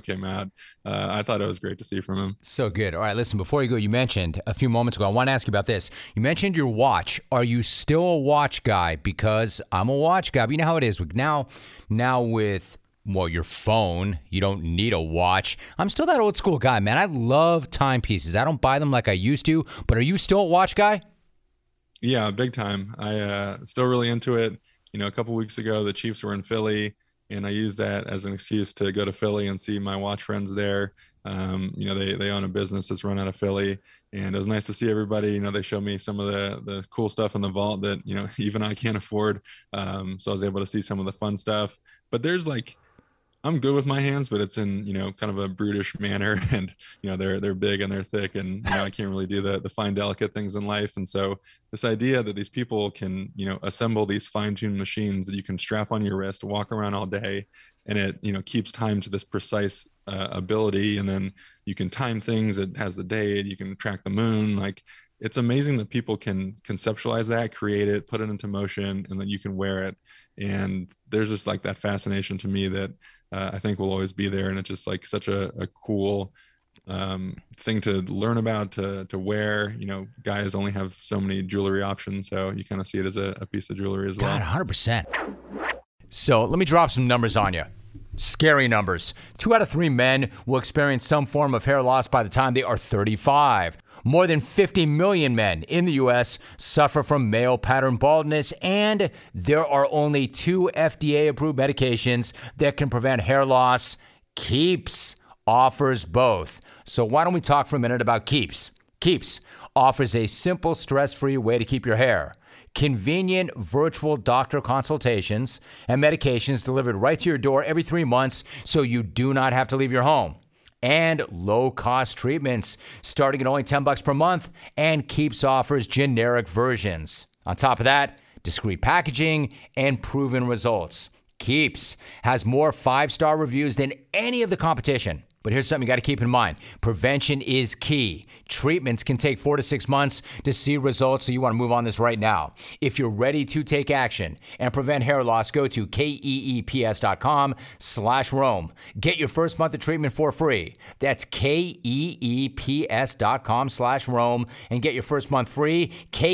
[SPEAKER 3] I thought it was great to see from him.
[SPEAKER 2] So good. All right, listen, before you go, you mentioned a few moments ago, I want to ask you about this. You mentioned your watch. Are you still a watch guy? Because I'm a watch guy. But you know how it is. Now with, your phone, you don't need a watch. I'm still that old school guy, man. I love timepieces. I don't buy them like I used to. But are you still a watch guy?
[SPEAKER 3] Yeah, big time. I still really into it. A couple weeks ago, the Chiefs were in Philly, and I used that as an excuse to go to Philly and see my watch friends there. They own a business that's run out of Philly, and it was nice to see everybody. They showed me some of the cool stuff in the vault that, even I can't afford. So I was able to see some of the fun stuff. But there's I'm good with my hands, but it's in, kind of a brutish manner, and, they're big and they're thick, and, I can't really do the fine, delicate things in life. And so this idea that these people can, assemble these fine-tuned machines that you can strap on your wrist, walk around all day, and it, keeps time to this precise ability. And then you can time things. It has the date, you can track the moon. Like, it's amazing that people can conceptualize that, create it, put it into motion, and then you can wear it. And there's just like that fascination to me that I think will always be there. And it's just like such a cool thing to learn about, to wear. Guys only have so many jewelry options, so you kind of see it as a piece of jewelry as well.
[SPEAKER 2] God, 100%. So let me drop some numbers on you. Scary numbers. 2 out of 3 men will experience some form of hair loss by the time they are 35. More than 50 million men in the U.S. suffer from male pattern baldness, and there are only 2 FDA-approved medications that can prevent hair loss. Keeps offers both. So why don't we talk for a minute about Keeps? Keeps offers a simple, stress-free way to keep your hair. Convenient virtual doctor consultations and medications delivered right to your door every 3 months so you do not have to leave your home. And low-cost treatments starting at only $10 per month, and Keeps offers generic versions. On top of that, discreet packaging and proven results. Keeps has more 5-star reviews than any of the competition. But here's something you got to keep in mind. Prevention is key. Treatments can take 4 to 6 months to see results, so you want to move on this right now. If you're ready to take action and prevent hair loss, go to keeps.com/Rome. Get your first month of treatment for free. That's keeps.com/Rome and get your first month free.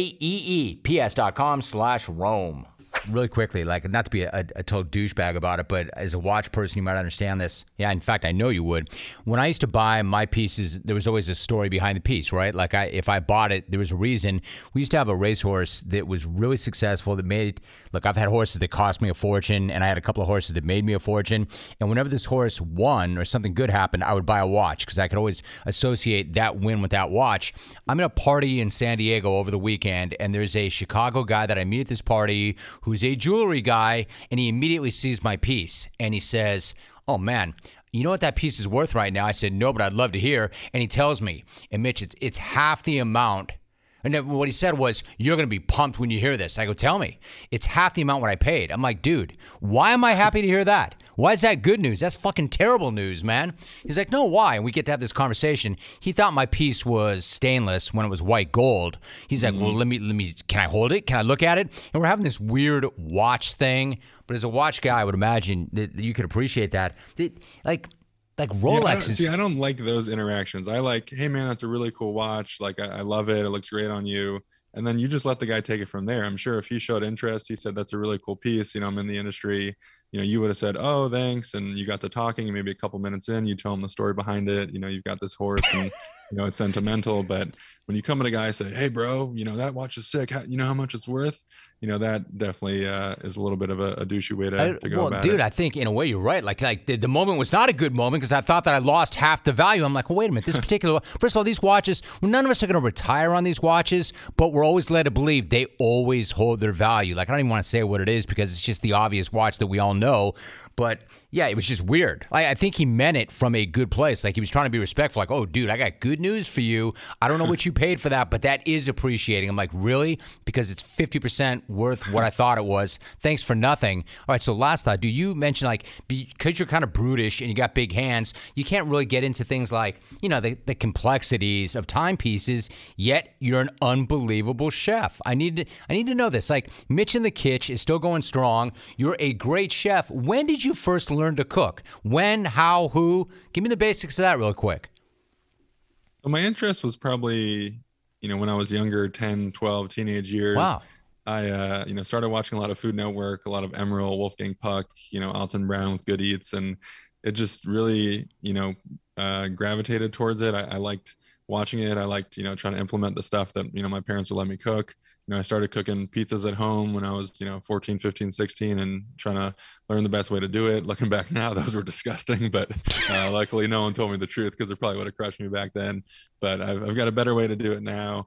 [SPEAKER 2] keeps.com/Rome. Really quickly, like, not to be a total douchebag about it, but as a watch person, you might understand this. Yeah, in fact, I know you would. When I used to buy my pieces, there was always a story behind the piece, right? Like, if I bought it, there was a reason. We used to have a racehorse that was really successful that made, look, I've had horses that cost me a fortune, and I had a couple of horses that made me a fortune. And whenever this horse won or something good happened, I would buy a watch because I could always associate that win with that watch. I'm in a party in San Diego over the weekend, and there's a Chicago guy that I meet at this party who's a jewelry guy, and he immediately sees my piece, and he says, "Oh, man, you know what that piece is worth right now?" I said, "No, but I'd love to hear." And he tells me, and Mitch, it's half the amount. And then what he said was, "You're going to be pumped when you hear this." I go, "Tell me." "It's half the amount what I paid." I'm like, "Dude, why am I happy to hear that? Why is that good news? That's fucking terrible news, man." He's like, "No, why?" And we get to have this conversation. He thought my piece was stainless when it was white gold. He's like, "Well, let me, can I hold it? Can I look at it?" And we're having this weird watch thing. But as a watch guy, I would imagine that you could appreciate that. Like Rolex
[SPEAKER 3] I don't like those interactions. I like, "Hey man, that's a really cool watch. Like, I love it. It looks great on you." And then you just let the guy take it from there. I'm sure if he showed interest, he said, "That's a really cool piece. I'm in the industry." You would have said, "Oh, thanks." And you got to talking, and maybe a couple minutes in, you tell him the story behind it. You've got this horse and, it's sentimental. But when you come at a guy and say, "Hey bro, that watch is sick. You know how much it's worth?" That definitely is a little bit of a douchey way to go about it.
[SPEAKER 2] Dude, I think in a way you're right. Like the moment was not a good moment because I thought that I lost half the value. I'm like, well, wait a minute. This particular, first of all, these watches, none of us are going to retire on these watches, but we're always led to believe they always hold their value. Like, I don't even want to say what it is because it's just the obvious watch that we all know. But yeah, it was just weird. I think he meant it from a good place. Like, he was trying to be respectful. Like, "Oh, dude, I got good news for you. I don't know what you paid for that, but that is appreciating." I'm like, "Really?" Because it's 50% worth what I thought it was. Thanks for nothing. All right, so last thought. Do you mention, like, because you're kind of brutish and you got big hands, you can't really get into things like, the complexities of timepieces, yet you're an unbelievable chef. I need to know this. Like, Mitch in the Kitch is still going strong. You're a great chef. When did you first learn to cook? When, how, who? Give me the basics of that real quick.
[SPEAKER 3] So my interest was probably, when I was younger, 10, 12, teenage years.
[SPEAKER 2] Wow.
[SPEAKER 3] I, started watching a lot of Food Network, a lot of Emeril, Wolfgang Puck, Alton Brown with Good Eats. And it just really, gravitated towards it. I liked watching it. I liked, trying to implement the stuff that, my parents would let me cook. I started cooking pizzas at home when I was, 14, 15, 16 and trying to learn the best way to do it. Looking back now, those were disgusting, but luckily no one told me the truth because it probably would have crushed me back then. But I've got a better way to do it now.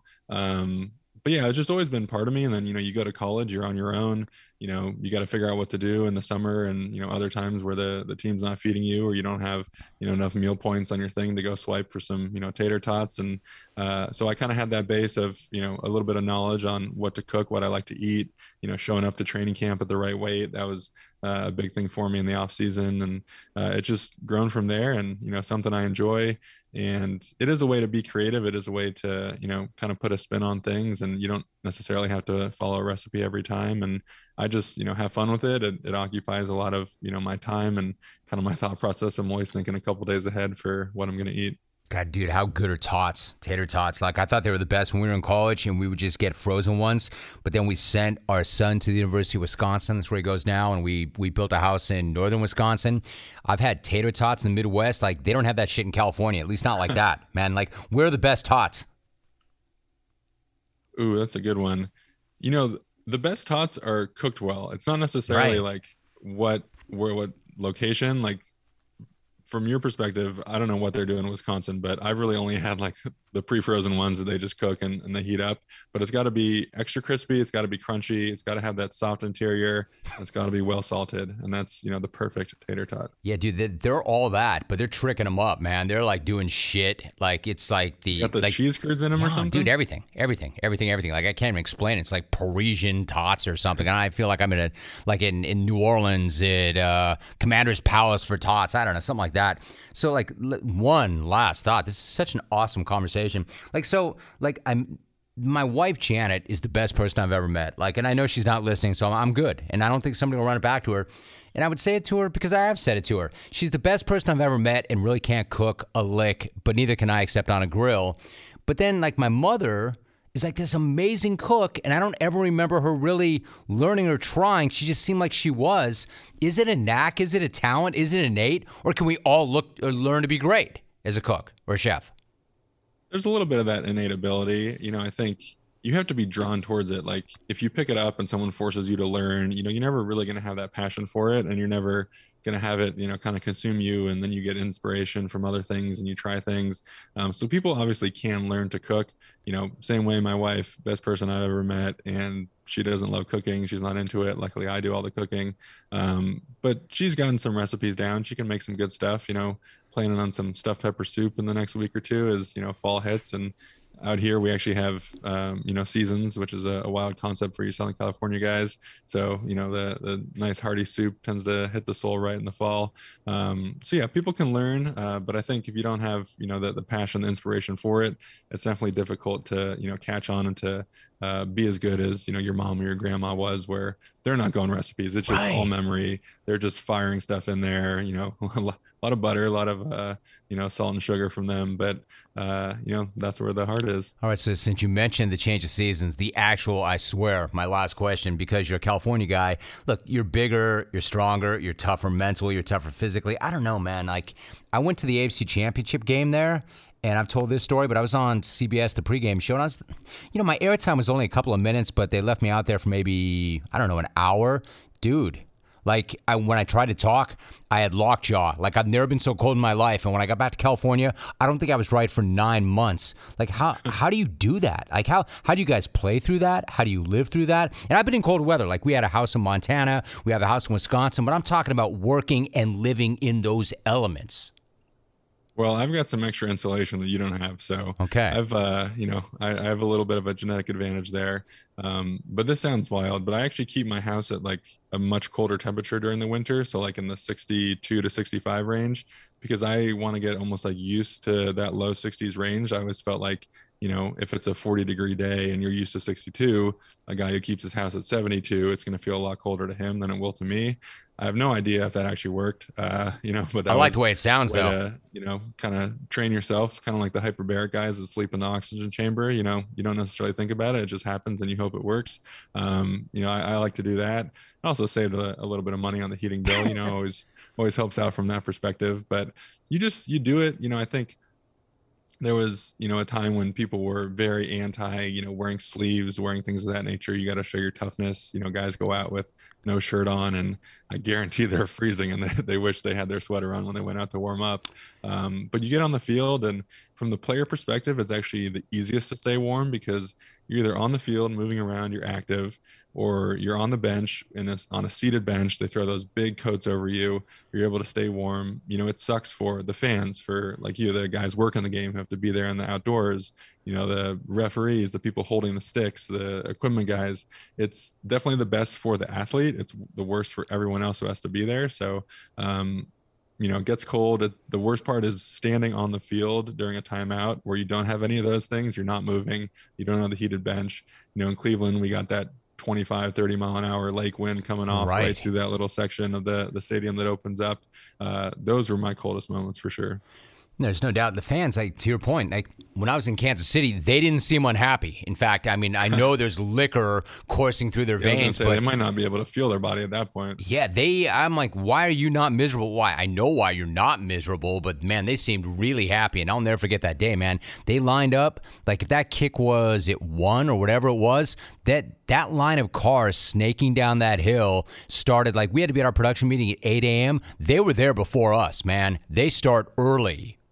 [SPEAKER 3] But yeah, it's just always been part of me. And then, you go to college, you're on your own, you got to figure out what to do in the summer and, other times where the team's not feeding you or you don't have, enough meal points on your thing to go swipe for some, tater tots. And so I kind of had that base of, a little bit of knowledge on what to cook, what I like to eat, showing up to training camp at the right weight. That was a big thing for me in the off season. And it's just grown from there and, something I enjoy. And it is a way to be creative. It is a way to, kind of put a spin on things and you don't necessarily have to follow a recipe every time. And I just, have fun with it. It occupies a lot of, my time and kind of my thought process. I'm always thinking a couple days ahead for what I'm going to eat.
[SPEAKER 2] God, dude, how good are tots, tater tots? Like, I thought they were the best when we were in college and we would just get frozen ones. But then we sent our son to the University of Wisconsin. That's where he goes now. And we built a house in northern Wisconsin. I've had tater tots in the Midwest. Like, they don't have that shit in California, at least not like that, man. Like, where are the best tots?
[SPEAKER 3] Ooh, that's a good one. The best tots are cooked well. It's not necessarily like what location, like, from your perspective, I don't know what they're doing in Wisconsin, but I've really only had like the pre-frozen ones that they just cook and they heat up. But it's got to be extra crispy. It's got to be crunchy. It's got to have that soft interior. It's got to be well salted, and that's the perfect tater tot.
[SPEAKER 2] Yeah, dude, they're all that, but they're tricking them up, man. They're like doing shit. Like it's like
[SPEAKER 3] got the cheese curds in them or something.
[SPEAKER 2] Dude, everything. Like I can't even explain it. It's like Parisian tots or something. And I feel like I'm in New Orleans at Commander's Palace for tots. I don't know, something like that. So like one last thought. This is such an awesome conversation. My wife, Janet, is the best person I've ever met. Like, and I know she's not listening, so I'm good. And I don't think somebody will run it back to her. And I would say it to her because I have said it to her. She's the best person I've ever met and really can't cook a lick, but neither can I except on a grill. But then, like, my mother is like this amazing cook, and I don't ever remember her really learning or trying. She just seemed like she was. Is it a knack? Is it a talent? Is it innate? Or can we all look or learn to be great as a cook or a chef?
[SPEAKER 3] There's a little bit of that innate ability. I think you have to be drawn towards it. Like if you pick it up and someone forces you to learn, you're never really going to have that passion for it, and you're never going to have it, kind of consume you. And then you get inspiration from other things and you try things. So people obviously can learn to cook, same way my wife, best person I've ever met. And she doesn't love cooking. She's not into it. Luckily I do all the cooking. But she's gotten some recipes down. She can make some good stuff, planning on some stuffed pepper soup in the next week or two as, fall hits. And out here we actually have seasons, which is a wild concept for you Southern California guys. So the nice hearty soup tends to hit the soul right in the fall. So yeah, people can learn, but I think if you don't have the passion, the inspiration for it, it's definitely difficult to catch on and to be as good as your mom or your grandma was, where they're not going recipes. It's just all memory. They're just firing stuff in there. A lot of butter, a lot of salt and sugar from them, but that's where the heart is.
[SPEAKER 2] All right, so since you mentioned the change of seasons, I swear, my last question, because you're a California guy, look, you're bigger, you're stronger, you're tougher mentally, you're tougher physically. I don't know, man. Like, I went to the AFC Championship game there, and I've told this story, but I was on CBS, the pregame show, and I was, my airtime was only a couple of minutes, but they left me out there for maybe, an hour. Dude, like, when I tried to talk, I had lockjaw. Like, I've never been so cold in my life. And when I got back to California, I don't think I was right for 9 months. Like, how do you do that? Like, how do you guys play through that? How do you live through that? And I've been in cold weather. Like, we had a house in Montana. We have a house in Wisconsin. But I'm talking about working and living in those elements.
[SPEAKER 3] Well, I've got some extra insulation that you don't have. So
[SPEAKER 2] okay.
[SPEAKER 3] I've, I have a little bit of a genetic advantage there. But this sounds wild, but I actually keep my house at like a much colder temperature during the winter. So like in the 62 to 65 range, because I want to get almost like used to that low 60s range. I always felt like, if it's a 40-degree day and you're used to 62, a guy who keeps his house at 72, it's going to feel a lot colder to him than it will to me. I have no idea if that actually worked, but that
[SPEAKER 2] I like the way it sounds, though.
[SPEAKER 3] To, kind of train yourself, kind of like the hyperbaric guys that sleep in the oxygen chamber. You don't necessarily think about it; it just happens, and you hope it works. I like to do that. I also saved a little bit of money on the heating bill. Always helps out from that perspective. But you do it. I think there was, a time when people were very anti, wearing sleeves, wearing things of that nature. You got to show your toughness. Guys go out with no shirt on, and I guarantee they're freezing and they wish they had their sweater on when they went out to warm up. But you get on the field, and from the player perspective, it's actually the easiest to stay warm because you're either on the field moving around, you're active, or you're on the bench and it's on a seated bench. They throw those big coats over you. You're able to stay warm. It sucks for the fans, for like the guys working the game who have to be there in the outdoors, the referees, the people holding the sticks, the equipment guys. It's definitely the best for the athlete. It's the worst for everyone else who has to be there. So, it gets cold. The worst part is standing on the field during a timeout where you don't have any of those things. You're not moving. You don't have the heated bench. In Cleveland, we got that 25, 30 mile an hour lake wind coming off right through that little section of the stadium that opens up. Those were my coldest moments for sure.
[SPEAKER 2] There's no doubt. The fans, like, to your point, like when I was in Kansas City, they didn't seem unhappy. In fact, I know there's liquor coursing through their veins, but
[SPEAKER 3] they might not be able to feel their body at that point.
[SPEAKER 2] Yeah, I'm like, why are you not miserable? Why? I know why you're not miserable, but man, they seemed really happy, and I'll never forget that day, man. They lined up, like if that kick was at 1 or whatever it was, that line of cars snaking down that hill started, like we had to be at our production meeting at 8 a.m. They were there before us, man. They start early.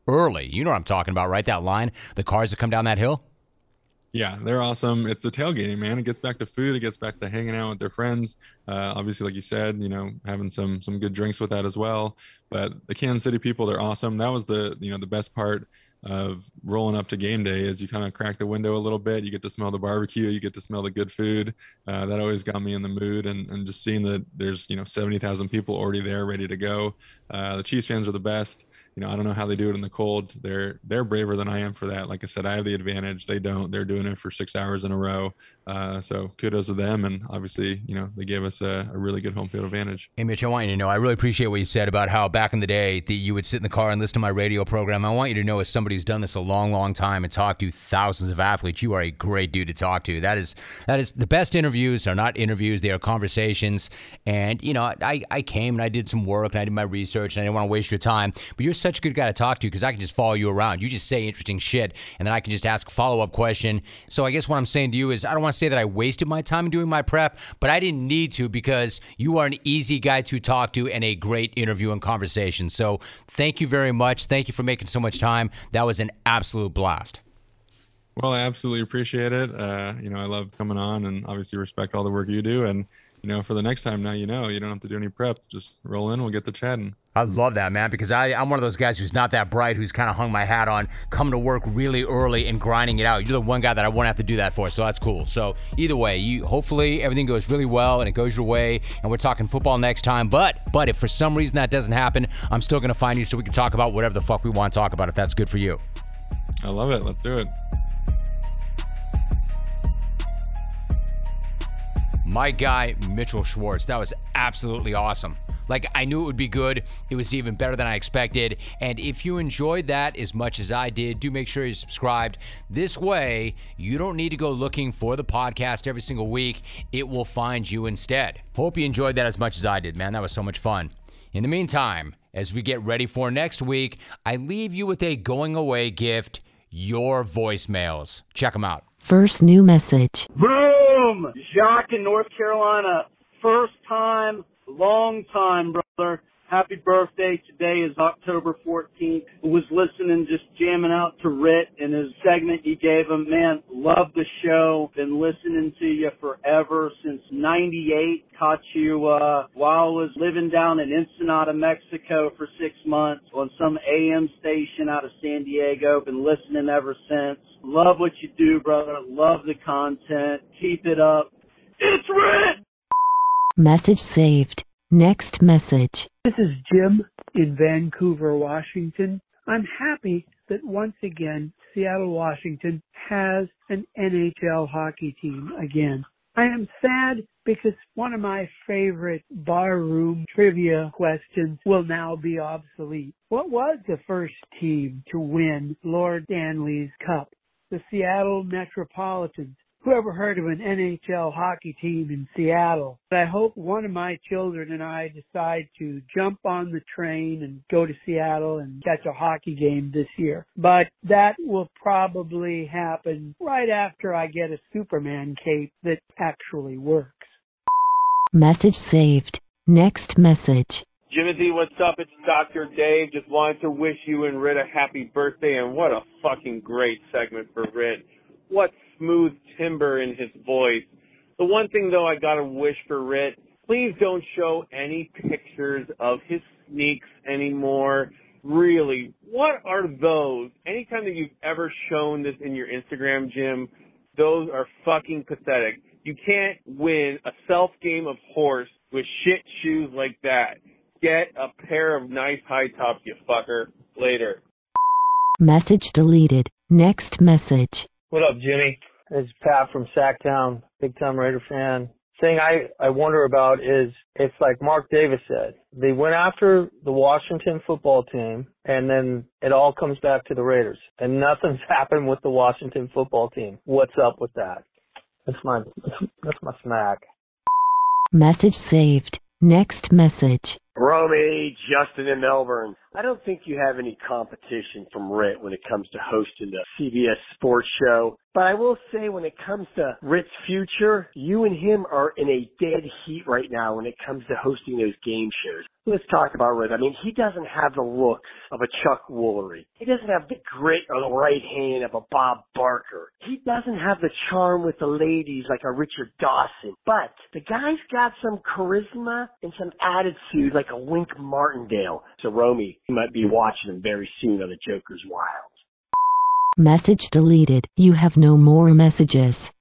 [SPEAKER 2] early. You know what I'm talking about, right? That line, the cars that come down that hill.
[SPEAKER 3] Yeah, they're awesome. It's the tailgating, man. It gets back to food. It gets back to hanging out with their friends. Obviously, like you said, having some good drinks with that as well. But the Kansas City people, they're awesome. That was the best part of rolling up to game day is you kind of crack the window a little bit. You get to smell the barbecue. You get to smell the good food. That always got me in the mood. And just seeing that there's 70,000 people already there ready to go. The Chiefs fans are the best. I don't know how they do it in the cold. They're braver than I am for that. Like I said, I have the advantage. They don't. They're doing it for 6 hours in a row. So kudos to them. And obviously, they gave us a really good home field advantage.
[SPEAKER 2] Hey, Mitch, I want you to know, I really appreciate what you said about how back in the day that you would sit in the car and listen to my radio program. I want you to know, as somebody who's done this a long, long time and talked to thousands of athletes, you are a great dude to talk to. That is the best interviews are not interviews. They are conversations. And, I came and I did some work and I did my research and I didn't want to waste your time. But you're such a good guy to talk to because I can just follow you around. You just say interesting shit and then I can just ask a follow-up question. So I guess what I'm saying to you is I don't want to say that I wasted my time doing my prep, but I didn't need to because you are an easy guy to talk to and a great interview and conversation. So thank you very much. Thank you for making so much time. That was an absolute blast.
[SPEAKER 3] Well, I absolutely appreciate it. I love coming on and obviously respect all the work you do. And, for the next time now, you don't have to do any prep. Just roll in. We'll get to chatting.
[SPEAKER 2] I love that, man, because I'm one of those guys who's not that bright, who's kind of hung my hat on coming to work really early and grinding it out. You're the one guy that I won't have to do that for, so that's cool. So either way, hopefully everything goes really well and it goes your way, and we're talking football next time. But if for some reason that doesn't happen, I'm still going to find you so we can talk about whatever the fuck we want to talk about, if that's good for you.
[SPEAKER 3] I love it. Let's do it.
[SPEAKER 2] My guy, Mitchell Schwartz. That was absolutely awesome. Like, I knew it would be good. It was even better than I expected. And if you enjoyed that as much as I did, do make sure you're subscribed. This way, you don't need to go looking for the podcast every single week. It will find you instead. Hope you enjoyed that as much as I did, man. That was so much fun. In the meantime, as we get ready for next week, I leave you with a going away gift, your voicemails. Check them out.
[SPEAKER 4] First new message.
[SPEAKER 5] Boom! Jacques in North Carolina. First time, long time, brother. Happy birthday. Today is October 14th. Was listening, just jamming out to Rit and his segment you gave him. Man, love the show. Been listening to you forever, since 98. Caught you while I was living down in Ensenada, Mexico for 6 months on some AM station out of San Diego. Been listening ever since. Love what you do, brother. Love the content. Keep it up. It's Rit!
[SPEAKER 4] Message saved. Next message.
[SPEAKER 6] This is Jim in Vancouver, Washington. I'm happy that once again Seattle, Washington has an NHL hockey team again. I am sad because one of my favorite barroom trivia questions will now be obsolete. What was the first team to win Lord Stanley's Cup? The Seattle Metropolitans. Who ever heard of an NHL hockey team in Seattle? I hope one of my children and I decide to jump on the train and go to Seattle and catch a hockey game this year. But that will probably happen right after I get a Superman cape that actually works.
[SPEAKER 4] Message saved. Next message.
[SPEAKER 7] Jimothy, what's up? It's Dr. Dave. Just wanted to wish you and Rit a happy birthday, and what a fucking great segment for Rit. What smooth timbre in his voice. The one thing, though, I gotta wish for Rit, please don't show any pictures of his sneaks anymore. Really, what are those? Anytime that you've ever shown this in your Instagram, Jim, those are fucking pathetic. You can't win a self-game of horse with shit shoes like that. Get a pair of nice high tops, you fucker. Later.
[SPEAKER 4] Message deleted. Next message.
[SPEAKER 8] What up, Jimmy? It's Pat from Sacktown, big-time Raider fan. Thing I wonder about is, it's like Mark Davis said, they went after the Washington football team, and then it all comes back to the Raiders. And nothing's happened with the Washington football team. What's up with that? That's my smack.
[SPEAKER 4] Message saved. Next message.
[SPEAKER 9] Romy, Justin in Melbourne. I don't think you have any competition from Rit when it comes to hosting the CBS Sports Show. But I will say when it comes to Rit's future, you and him are in a dead heat right now when it comes to hosting those game shows. Let's talk about Rit. I mean, he doesn't have the looks of a Chuck Woolery. He doesn't have the grit or the right hand of a Bob Barker. He doesn't have the charm with the ladies like a Richard Dawson. But the guy's got some charisma and some attitude like a Wink Martindale. So, Romy, you might be watching him very soon on the Joker's Wild.
[SPEAKER 4] Message deleted. You have no more messages.